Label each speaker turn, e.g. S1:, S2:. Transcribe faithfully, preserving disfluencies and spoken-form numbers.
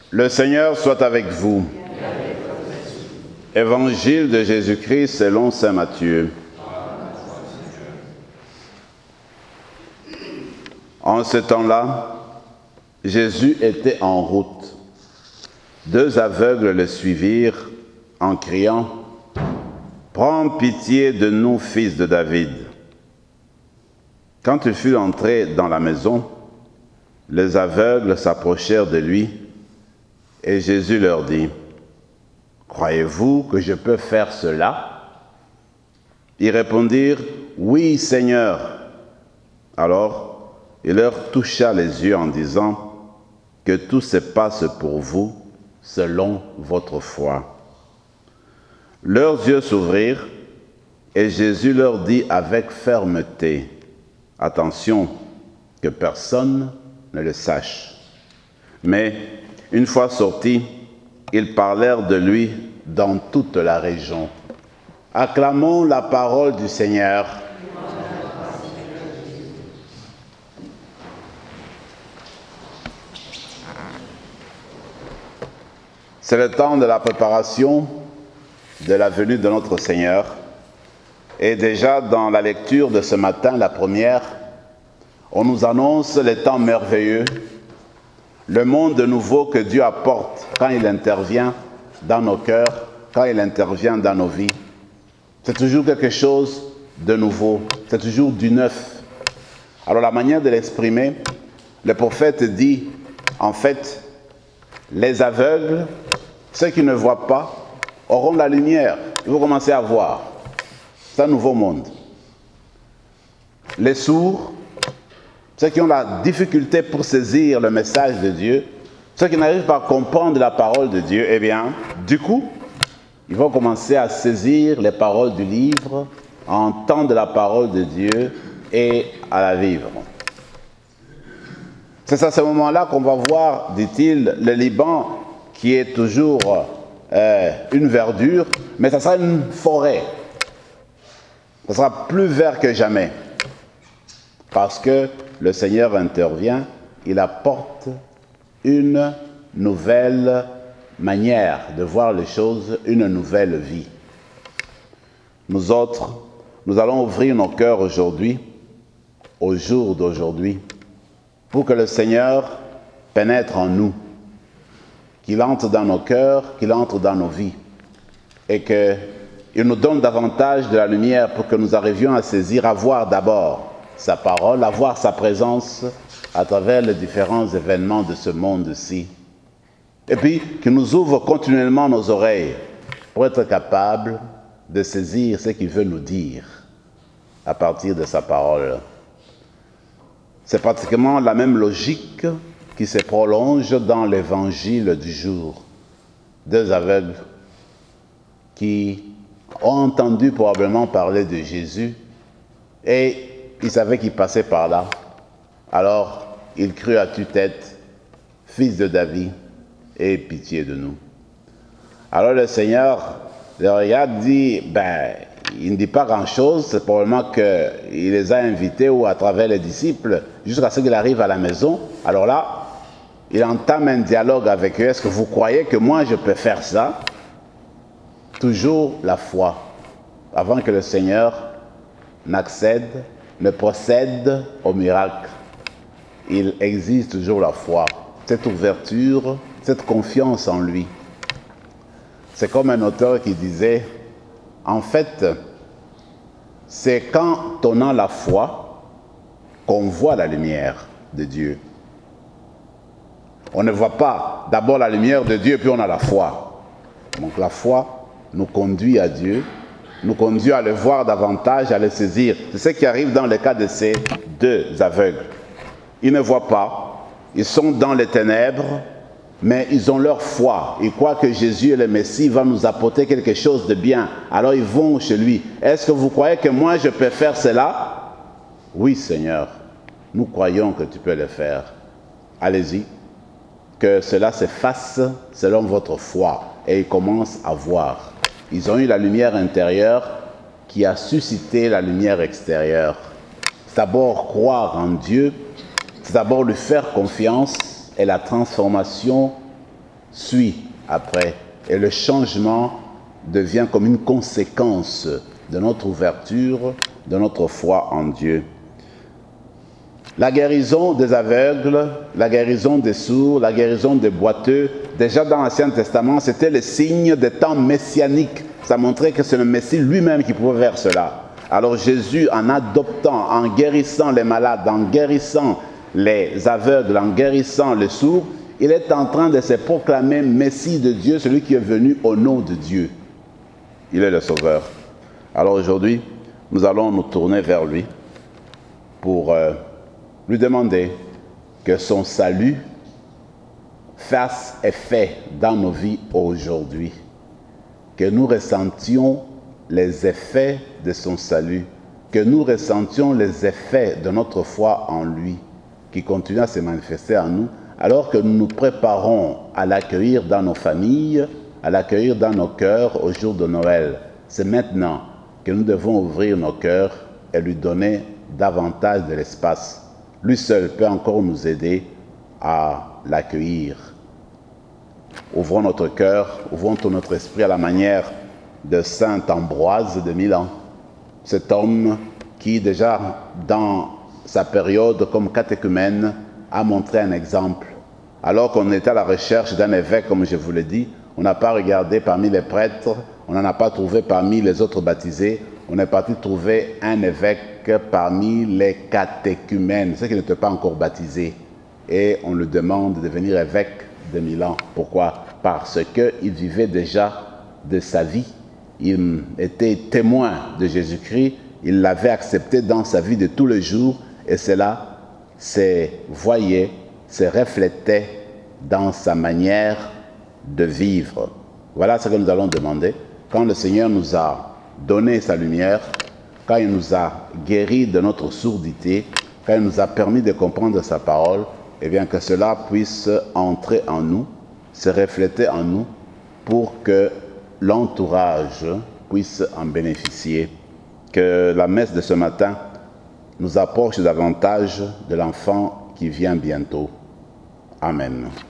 S1: Le Seigneur soit avec vous. Évangile de Jésus-Christ selon saint Matthieu. En ce temps-là, Jésus était en route. Deux aveugles le suivirent en criant « Prends pitié de nous, fils de David !» Quand il fut entré dans la maison, les aveugles s'approchèrent de lui et Jésus leur dit « Croyez-vous que je peux faire cela ?» Ils répondirent « Oui, Seigneur !» Alors, il leur toucha les yeux en disant « Que tout se passe pour vous selon votre foi. » Leurs yeux s'ouvrirent et Jésus leur dit avec fermeté « Attention, que personne ne le sache. » Mais, une fois sortis, ils parlèrent de lui dans toute la région. Acclamons la parole du Seigneur. C'est le temps de la préparation de la venue de notre Seigneur. Et déjà dans la lecture de ce matin, la première, on nous annonce les temps merveilleux, le monde nouveau que Dieu apporte quand il intervient dans nos cœurs, quand il intervient dans nos vies. C'est toujours quelque chose de nouveau, c'est toujours du neuf. Alors la manière de l'exprimer, le prophète dit, en fait, les aveugles, ceux qui ne voient pas, auront la lumière. Ils vont commencer à voir. C'est un nouveau monde. Les sourds, ceux qui ont la difficulté pour saisir le message de Dieu, ceux qui n'arrivent pas à comprendre la parole de Dieu, eh bien, du coup, ils vont commencer à saisir les paroles du livre, à entendre la parole de Dieu et à la vivre. C'est à ce moment-là qu'on va voir, dit-il, le Liban qui est toujours euh, une verdure, mais ça sera une forêt. Ça sera plus vert que jamais. Parce que le Seigneur intervient, il apporte une nouvelle manière de voir les choses, une nouvelle vie. Nous autres, nous allons ouvrir nos cœurs aujourd'hui, au jour d'aujourd'hui, pour que le Seigneur pénètre en nous, qu'il entre dans nos cœurs, qu'il entre dans nos vies, et qu'il nous donne davantage de la lumière pour que nous arrivions à saisir, à voir d'abord sa parole, à voir sa présence à travers les différents événements de ce monde-ci. Et puis, qu'il nous ouvre continuellement nos oreilles pour être capables de saisir ce qu'il veut nous dire à partir de sa parole. C'est pratiquement la même logique qui se prolonge dans l'évangile du jour. Deux aveugles qui ont entendu probablement parler de Jésus et ils savaient qu'il passait par là. Alors, ils crurent à tue-tête, fils de David, aie pitié de nous. Alors le Seigneur le regarde, dit, ben, il ne dit pas grand-chose, c'est probablement qu'il les a invités ou à travers les disciples, jusqu'à ce qu'il arrive à la maison. Alors là, il entame un dialogue avec eux. Est-ce que vous croyez que moi je peux faire ça? Toujours la foi, avant que le Seigneur n'accède, ne procède au miracle. Il existe toujours la foi, cette ouverture, cette confiance en lui. C'est comme un auteur qui disait, en fait, c'est quand on a la foi qu'on voit la lumière de Dieu. On ne voit pas d'abord la lumière de Dieu, puis on a la foi. Donc la foi nous conduit à Dieu, nous conduit à le voir davantage, à le saisir. C'est ce qui arrive dans le cas de ces deux aveugles. Ils ne voient pas, ils sont dans les ténèbres, mais ils ont leur foi. Ils croient que Jésus est le Messie, va nous apporter quelque chose de bien. Alors ils vont chez lui. Est-ce que vous croyez que moi je peux faire cela? Oui, Seigneur, nous croyons que tu peux le faire. Allez-y, que cela se fasse selon votre foi. Et ils commencent à voir. Ils ont eu la lumière intérieure qui a suscité la lumière extérieure. C'est d'abord croire en Dieu, c'est d'abord lui faire confiance, et la transformation suit après. Et le changement devient comme une conséquence de notre ouverture, de notre foi en Dieu. La guérison des aveugles, la guérison des sourds, la guérison des boiteux, déjà dans l'Ancien Testament, c'était le signe des temps messianiques. Ça montrait que c'est le Messie lui-même qui pouvait faire cela. Alors Jésus, en adoptant, en guérissant les malades, en guérissant les aveugles, en guérissant les sourds, il est en train de se proclamer Messie de Dieu, celui qui est venu au nom de Dieu. Il est le Sauveur. Alors aujourd'hui, nous allons nous tourner vers lui pour euh, lui demander que son salut fasse effet dans nos vies aujourd'hui, que nous ressentions les effets de son salut, que nous ressentions les effets de notre foi en lui, qui continue à se manifester en nous, alors que nous nous préparons à l'accueillir dans nos familles, à l'accueillir dans nos cœurs au jour de Noël. C'est maintenant que nous devons ouvrir nos cœurs et lui donner davantage de l'espace. Lui seul peut encore nous aider à l'accueillir. Ouvrons notre cœur, ouvrons tout notre esprit à la manière de saint Ambroise de Milan, cet homme qui déjà dans sa période comme catéchumène a montré un exemple. Alors qu'on était à la recherche d'un évêque, comme je vous l'ai dit, on n'a pas regardé parmi les prêtres, on n'en a pas trouvé parmi les autres baptisés, on est parti trouver un évêque parmi les catéchumènes, ceux qui n'étaient pas encore baptisés. Et on lui demande de devenir évêque de Milan. Pourquoi? Parce qu'il vivait déjà de sa vie. Il était témoin de Jésus-Christ, il l'avait accepté dans sa vie de tous les jours, et cela se voyait, se reflétait dans sa manière de vivre. Voilà ce que nous allons demander. Quand le Seigneur nous a donné sa lumière, quand il nous a guéris de notre sourdité, quand il nous a permis de comprendre sa parole, eh bien que cela puisse entrer en nous, se refléter en nous, pour que l'entourage puisse en bénéficier. Que la messe de ce matin nous approche davantage de l'enfant qui vient bientôt. Amen.